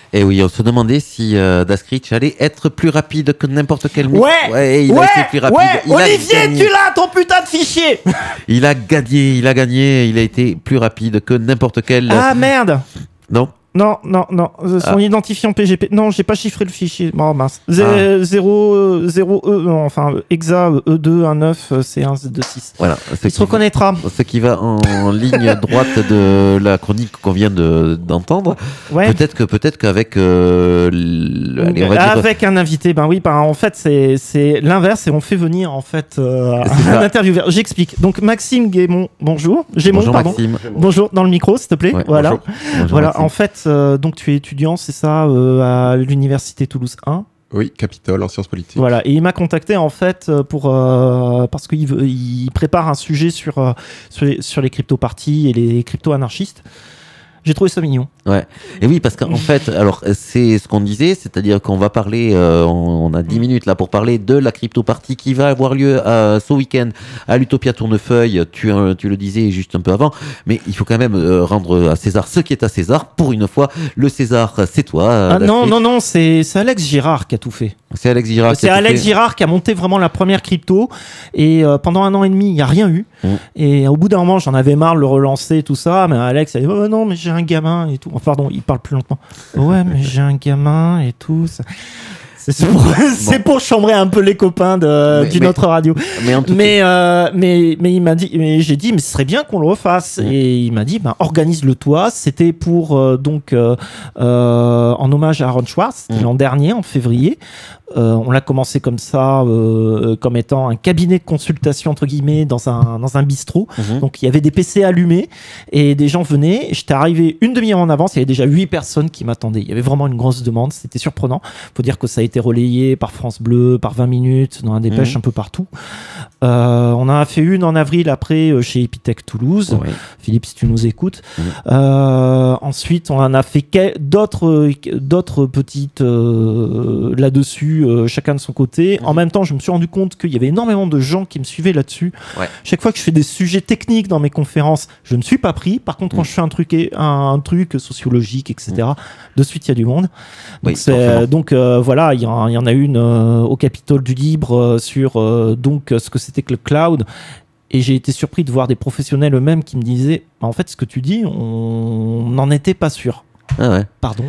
Et oui, on se demandait si Daskrich allait être plus rapide que n'importe quel mix. Ouais, il a été plus rapide. Olivier, tu l'as ton putain de fichier. Il a gagné, il a été plus rapide que n'importe quel. Ah merde. Non. Non. Son identifiant PGP. Non, j'ai pas chiffré le fichier. Oh mince. 0, non, enfin, hexa E219, C1, C26. Voilà. Il se reconnaîtra. Ce qui va en ligne droite de la chronique qu'on vient d'entendre. Ouais. Peut-être qu'avec avec un invité, en fait c'est l'inverse et on fait venir en fait un intervieweur. J'explique. Donc Maxime Guémon, bonjour. Bonjour Maxime. Bonjour dans le micro s'il te plaît. Ouais, voilà. Bonjour, voilà. Maxime. En fait, donc tu es étudiant, c'est ça, à l'université Toulouse 1. Oui, Capitole en sciences politiques. Voilà, et il m'a contacté en fait parce qu'il prépare un sujet sur les crypto-parties et les crypto-anarchistes. J'ai trouvé ça mignon. Ouais. Et oui, parce qu'en fait, alors c'est ce qu'on disait, c'est-à-dire qu'on va parler, on a 10 minutes là pour parler de la crypto-partie qui va avoir lieu ce week-end à l'Utopia Tournefeuille. Tu le disais juste un peu avant, mais il faut quand même rendre à César ce qui est à César. Pour une fois, le César, c'est toi. Non, c'est Alex Girard qui a tout fait. C'est Alex Girard. C'est Alex Girard qui a monté vraiment la première crypto et pendant 1 an et demi, il n'y a rien eu. Et au bout d'un moment, j'en avais marre de le relancer et tout ça, mais Alex a dit oh non, mais j'ai un gamin et tout. Oh, pardon, il parle plus lentement. Ouais, mais j'ai un gamin et tout. C'est pour chambrer un peu les copains d'une autre radio. Mais il m'a dit, mais j'ai dit, mais ce serait bien qu'on le refasse. Et il m'a dit, organise-le toi. C'était pour en hommage à Aaron Swartz, l'an dernier, en février. On l'a commencé comme ça, comme étant un cabinet de consultation entre guillemets dans un bistrot. Donc il y avait des PC allumés et des gens venaient. J'étais arrivé une demi-heure en avance, il y avait déjà 8 personnes qui m'attendaient. Il y avait vraiment une grosse demande, c'était surprenant. Faut dire que ça a été relayé par France Bleu, par 20 minutes, dans la dépêche un peu partout. On en a fait une en avril après chez Epitech Toulouse. Philippe, si tu nous écoutes. Ensuite, on en a fait d'autres petites là-dessus. Chacun de son côté. En même temps, je me suis rendu compte qu'il y avait énormément de gens qui me suivaient là-dessus. Chaque fois que je fais des sujets techniques dans mes conférences, je ne suis pas pris. Par contre, quand je fais un truc sociologique, etc., de suite, il y a du monde. Donc, voilà, il y en a une au Capitole du Libre sur ce que c'était que le cloud. Et j'ai été surpris de voir des professionnels eux-mêmes qui me disaient en fait, ce que tu dis, on n'en était pas sûr. Pardon.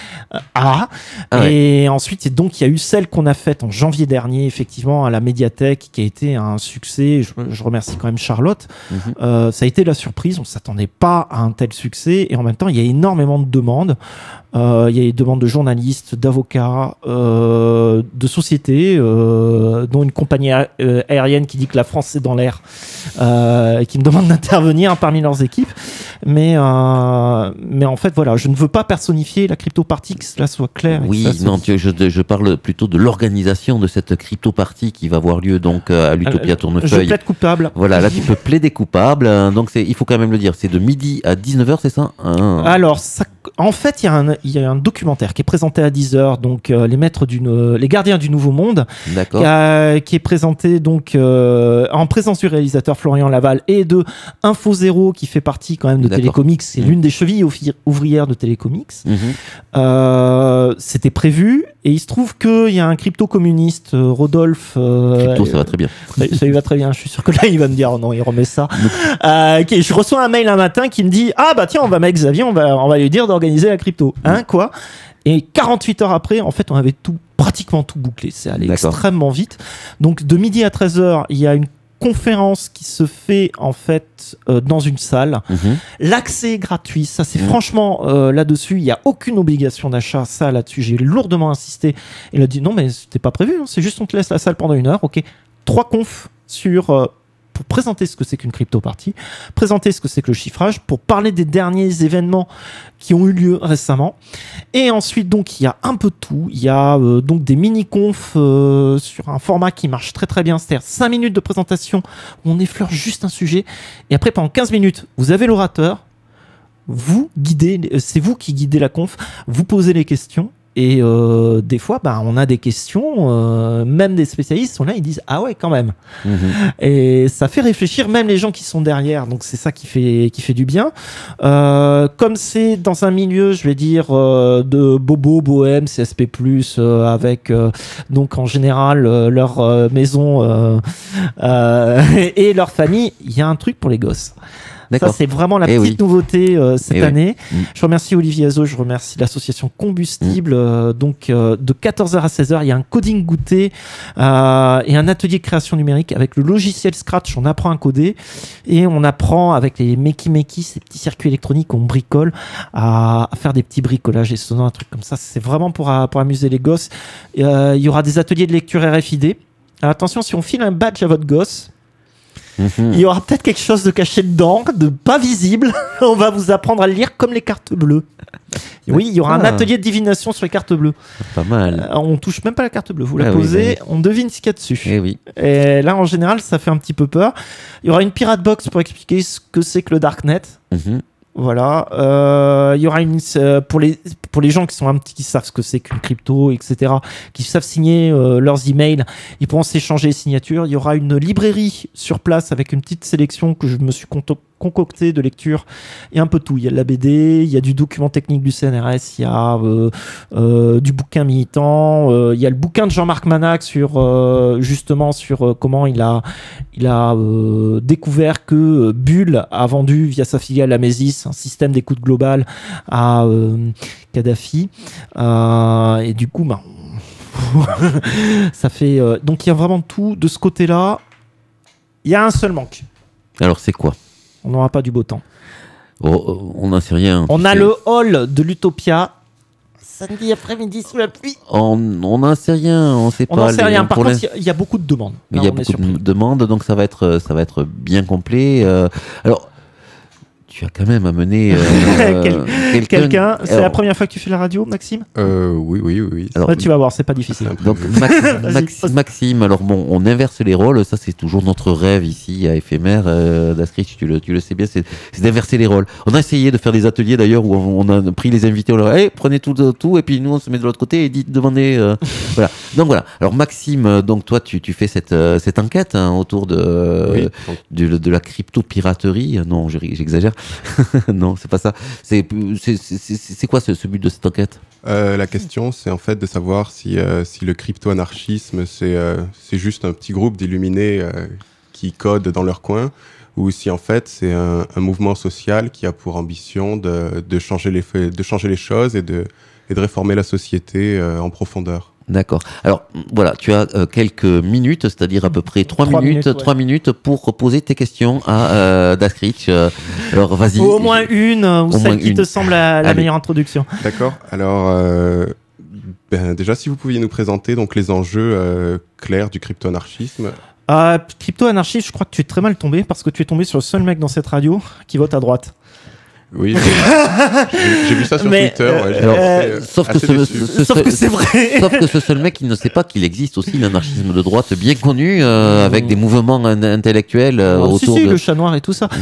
Et ensuite, donc, il y a eu celle qu'on a faite en janvier dernier, effectivement, à la médiathèque, qui a été un succès. Je remercie quand même Charlotte. Ça a été la surprise. On ne s'attendait pas à un tel succès. Et en même temps, il y a énormément de demandes. Il y a des demandes de journalistes, d'avocats, de sociétés, dont une compagnie aérienne qui dit que la France c'est dans l'air, qui me demande d'intervenir parmi leurs équipes. Mais en fait, voilà, je ne veux pas personnifier la crypto-partie, que cela soit clair. Je parle plutôt de l'organisation de cette crypto-partie qui va avoir lieu donc à l'Utopia Tournefeuille. Je plaide coupable. Voilà, là tu peux plaider coupable. Donc il faut quand même le dire, c'est de midi à 19h, c'est ça Alors, en fait, il y a un documentaire qui est présenté à 10h, donc les gardiens du Nouveau Monde, qui est présenté donc en présence du réalisateur Florian Laval et de Info Zéro, qui fait partie quand même de Télécomics, c'est l'une des chevilles ouvrières de Télécomics. C'était prévu et il se trouve qu'il y a un crypto-communiste, Rodolphe. Crypto, ça va très bien. Ça lui va très bien. Je suis sûr que là, il va me dire oh non, il remet ça. Je reçois un mail un matin qui me dit tiens, on va mettre Xavier, on va lui dire d'organiser la crypto. Quoi? Et 48 heures après, en fait, on avait pratiquement tout bouclé. C'est allé extrêmement vite. Donc, de midi à 13h, il y a une conférence qui se fait en fait dans une salle. L'accès est gratuit. Ça, c'est franchement là-dessus, il n'y a aucune obligation d'achat. Ça, là-dessus, j'ai lourdement insisté. Il a dit non, mais c'était pas prévu. C'est juste on te laisse la salle pendant 1 heure. Ok. 3 confs pour présenter ce que c'est qu'une crypto-partie, présenter ce que c'est que le chiffrage, pour parler des derniers événements qui ont eu lieu récemment. Et ensuite, donc, il y a un peu de tout. Il y a donc des mini-confs sur un format qui marche très très bien, c'est-à-dire 5 minutes de présentation où on effleure juste un sujet. Et après, pendant 15 minutes, vous avez l'orateur, vous guidez, c'est vous qui guidez la conf, vous posez les questions. Et des fois, on a des questions, même des spécialistes sont là, ils disent ah ouais quand même. Et ça fait réfléchir même les gens qui sont derrière. Donc c'est ça qui fait du bien. Comme c'est dans un milieu, je vais dire de bobo, bohème, CSP+, avec donc en général leur maison et leur famille, il y a un truc pour les gosses. D'accord. Ça, c'est vraiment la petite nouveauté cette année. Oui. Je remercie Olivier Azo, je remercie l'association Combustible. Donc, de 14h à 16h, il y a un coding goûter et un atelier de création numérique avec le logiciel Scratch. On apprend à coder et on apprend avec les Makey, ces petits circuits électroniques qu'on bricole, à faire des petits bricolages et un truc comme ça. C'est vraiment pour amuser les gosses. Il y aura des ateliers de lecture RFID. Alors, attention, si on file un badge à votre gosse, il y aura peut-être quelque chose de caché dedans, de pas visible. On va vous apprendre à le lire comme les cartes bleues. Oui, il y aura un atelier de divination sur les cartes bleues. Pas mal. On touche même pas la carte bleue. Vous la posez, on devine ce qu'il y a dessus. Et là, en général, ça fait un petit peu peur. Il y aura une pirate box pour expliquer ce que c'est que le Darknet. Voilà. Il y aura pour les gens qui savent ce que c'est qu'une crypto, etc., qui savent signer leurs emails, ils pourront s'échanger les signatures. Il y aura une librairie sur place avec une petite sélection que je me suis concoctée de lecture et un peu tout. Il y a de la BD, il y a du document technique du CNRS, il y a du bouquin militant, il y a le bouquin de Jean-Marc Manac justement sur comment il a découvert que Bull a vendu via sa filiale Amesis un système d'écoute globale à Kadhafi. Et du coup, ça fait... donc il y a vraiment tout de ce côté-là. Il y a un seul manque. Alors c'est quoi? On n'aura pas du beau temps. On n'en sait rien. On a le hall de l'Utopia samedi après-midi sous la pluie. On n'en sait rien, on sait pas. On n'en sait rien. Par contre, il y a beaucoup de demandes. Il y a beaucoup de demandes, donc ça va être bien complet. Alors, tu as quand même amené quelqu'un. C'est la première fois que tu fais la radio, Maxime? Oui. Alors, tu vas voir, c'est pas difficile. Donc Maxime, alors bon, on inverse les rôles. Ça, c'est toujours notre rêve ici à Éphémère. D'Ascritch, tu le sais bien, c'est d'inverser les rôles. On a essayé de faire des ateliers d'ailleurs où on a pris les invités, on leur a dit, prenez tout, et puis nous on se met de l'autre côté et demandez. Voilà. Donc voilà. Alors Maxime, donc toi tu fais cette enquête autour de la crypto-piraterie. Non, j'exagère. Non, c'est pas ça. C'est quoi ce but de cette enquête? La question, c'est en fait de savoir si le crypto-anarchisme, c'est juste un petit groupe d'illuminés qui codent dans leur coin, ou si en fait c'est un mouvement social qui a pour ambition de changer les choses et de réformer la société en profondeur. D'accord. Alors voilà, tu as quelques minutes, c'est-à-dire à peu près 3 minutes pour poser tes questions à Dascritch. Alors vas-y. Au moins une, ou celle qui te semble la meilleure introduction. D'accord. Alors déjà, si vous pouviez nous présenter donc les enjeux clairs du crypto-anarchisme. Crypto-anarchisme, je crois que tu es très mal tombé parce que tu es tombé sur le seul mec dans cette radio qui vote à droite. Oui, j'ai vu ça sur Twitter. Sauf que c'est vrai. Sauf que ce seul mec, il ne sait pas qu'il existe aussi l'anarchisme de droite bien connu, avec des mouvements intellectuels autour de... le chat noir et tout ça.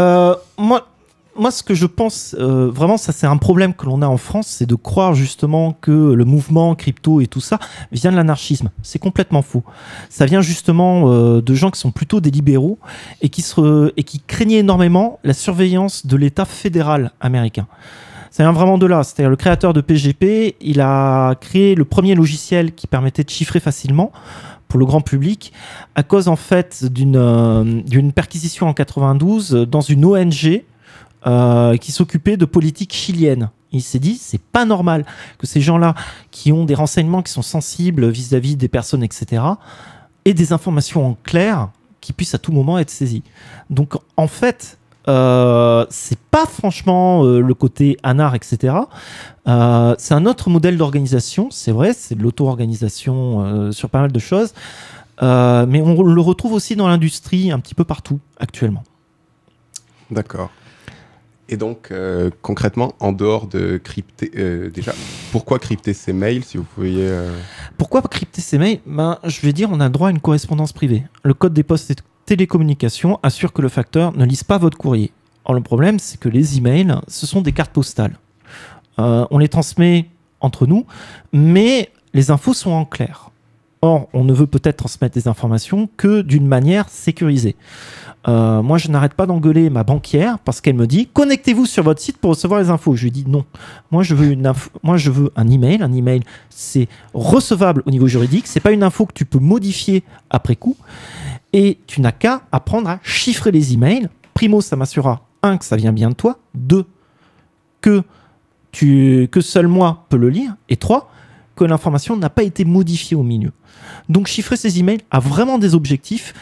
Moi, ce que je pense, vraiment, ça c'est un problème que l'on a en France, c'est de croire justement que le mouvement crypto et tout ça vient de l'anarchisme. C'est complètement faux. Ça vient justement de gens qui sont plutôt des libéraux et qui craignaient énormément la surveillance de l'État fédéral américain. Ça vient vraiment de là. C'est-à-dire le créateur de PGP, il a créé le premier logiciel qui permettait de chiffrer facilement pour le grand public à cause en fait d'une perquisition en 92 dans une ONG qui s'occupait de politique chilienne. Il s'est dit, c'est pas normal que ces gens-là, qui ont des renseignements qui sont sensibles vis-à-vis des personnes, etc., aient des informations en clair qui puissent à tout moment être saisies. Donc, en fait, c'est pas franchement le côté anar, etc. C'est un autre modèle d'organisation, c'est vrai, c'est de l'auto-organisation sur pas mal de choses, mais on le retrouve aussi dans l'industrie un petit peu partout actuellement. D'accord. Et donc, concrètement, en dehors de crypter, déjà, pourquoi crypter ces mails, si vous pouviez... Pourquoi crypter ces mails? Je vais dire, on a le droit à une correspondance privée. Le code des postes et télécommunications assure que le facteur ne lise pas votre courrier. Or, le problème, c'est que les emails, ce sont des cartes postales. On les transmet entre nous, mais les infos sont en clair. Or, on ne veut peut-être transmettre des informations que d'une manière sécurisée. Moi, je n'arrête pas d'engueuler ma banquière parce qu'elle me dit « Connectez-vous sur votre site pour recevoir les infos ». Je lui dis « Non, moi je veux un email. Un email, c'est recevable au niveau juridique. C'est pas une info que tu peux modifier après coup. Et tu n'as qu'à apprendre à chiffrer les emails. Primo, ça m'assurera, 1, que ça vient bien de toi. 2, que seul moi peux le lire. Et 3, que l'information n'a pas été modifiée au milieu. Donc chiffrer ces emails a vraiment des objectifs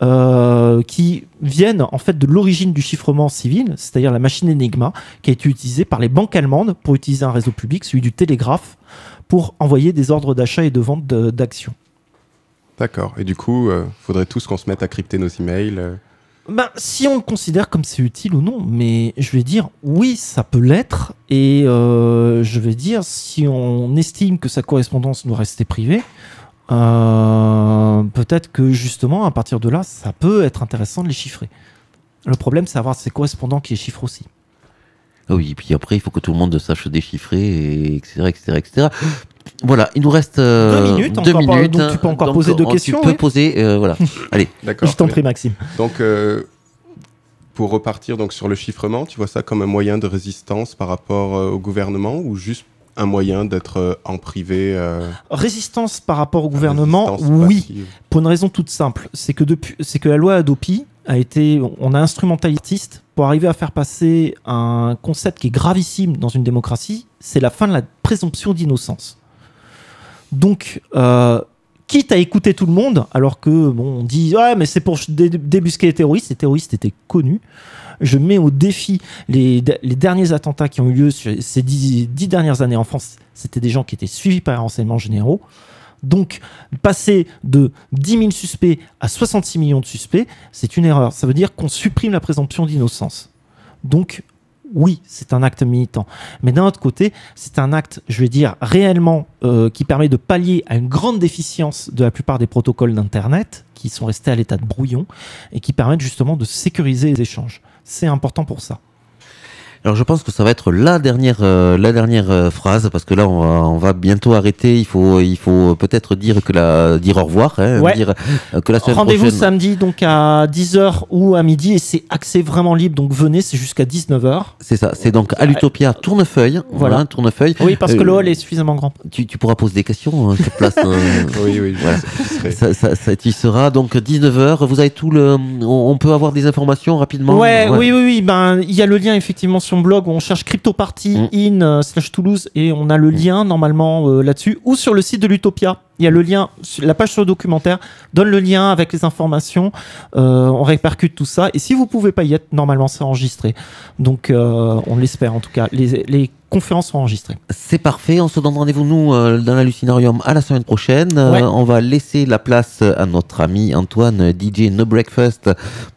qui viennent en fait de l'origine du chiffrement civil, c'est-à-dire la machine Enigma qui a été utilisée par les banques allemandes pour utiliser un réseau public, celui du télégraphe, pour envoyer des ordres d'achat et de vente d'actions. D'accord. Et du coup, faudrait tous qu'on se mette à crypter nos emails. Si on le considère comme c'est utile ou non, mais je vais dire oui, ça peut l'être, et je vais dire si on estime que sa correspondance doit rester privée, peut-être que justement à partir de là, ça peut être intéressant de les chiffrer. Le problème, c'est d'avoir ces correspondants qui les chiffrent aussi. Oui, et puis après, il faut que tout le monde sache déchiffrer, etc., etc., etc. Voilà, il nous reste 2 minutes. Donc tu peux encore poser 2 questions. Tu peux poser, voilà. Allez. D'accord. Je t'en prie, Maxime. Donc, pour repartir donc, sur le chiffrement, tu vois ça comme un moyen de résistance par rapport au gouvernement ou juste un moyen d'être en privé Résistance par rapport au gouvernement, oui. Passive. Pour une raison toute simple, c'est que la loi Hadopi on a instrumentalisé l'artiste pour arriver à faire passer un concept qui est gravissime dans une démocratie, c'est la fin de la présomption d'innocence. Donc, quitte à écouter tout le monde, alors que on dit ouais, mais c'est pour débusquer les terroristes étaient connus. Je mets au défi les derniers attentats qui ont eu lieu sur ces 10 dernières années en France. C'était des gens qui étaient suivis par les renseignements généraux. Donc, passer de 10 000 suspects à 66 millions de suspects, c'est une erreur. Ça veut dire qu'on supprime la présomption d'innocence. Donc, oui, c'est un acte militant. Mais d'un autre côté, c'est un acte, je vais dire, réellement qui permet de pallier à une grande déficience de la plupart des protocoles d'Internet qui sont restés à l'état de brouillon et qui permettent justement de sécuriser les échanges. C'est important pour ça. Alors je pense que ça va être la dernière phrase parce que là on va bientôt arrêter. Il faut peut-être dire au revoir, dire que la semaine rendez-vous prochaine... samedi donc à 10h ou à midi et c'est accès vraiment libre donc venez, c'est jusqu'à 19h. C'est ça, c'est donc à l'Utopia Tournefeuille. Voilà, Tournefeuille. Oui, parce que le hall est suffisamment grand. Tu pourras poser des questions sur place. Oui, voilà. Ça tu seras donc 19h. Vous avez on peut avoir des informations rapidement. Oui. Ben il y a le lien effectivement sur blog où on cherche CryptoParty /Toulouse et on a le lien normalement là-dessus ou sur le site de l'Utopia. Il y a le lien, la page sur le documentaire donne le lien avec les informations. On répercute tout ça et si vous pouvez pas y être, normalement c'est enregistré. Donc on l'espère en tout cas. Les conférences sont enregistrées. C'est parfait. On se donne rendez-vous nous dans l'hallucinarium à la semaine prochaine. On va laisser la place à notre ami Antoine DJ No Breakfast